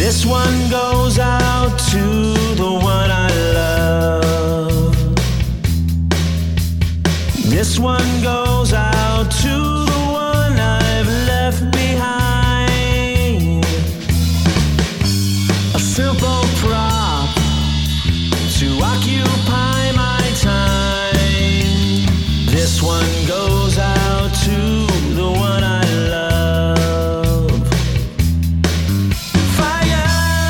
This one goes out to the one I love. This one goes out to the one I've left behind. A simple prop to occupy my time. This one goes out to the one I love. Fire,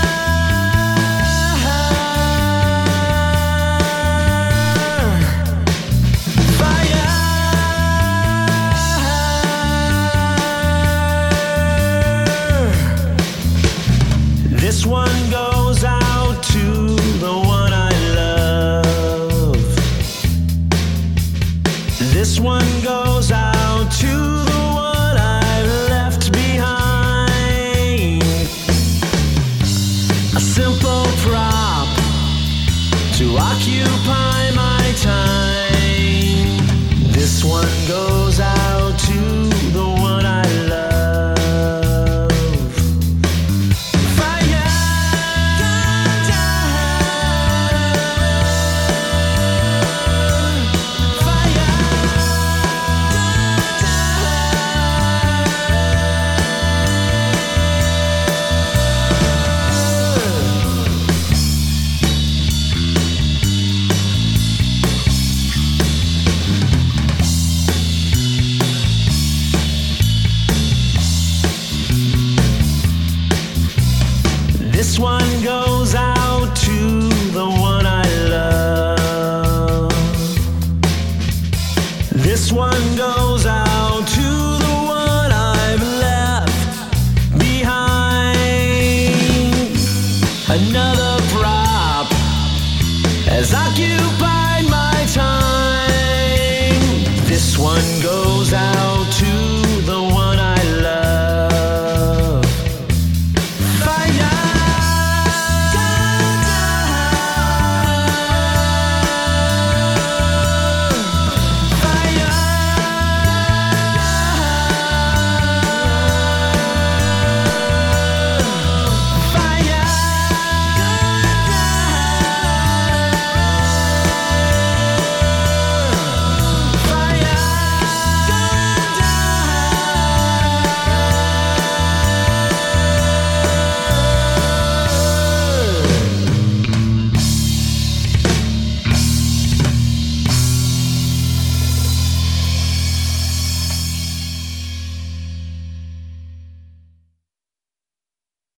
fire. This one goes out to the one I love. This one goes out to the one I've left behind. A simple prop to occupy my time. This one goes out to the one I love. Fire, this one goes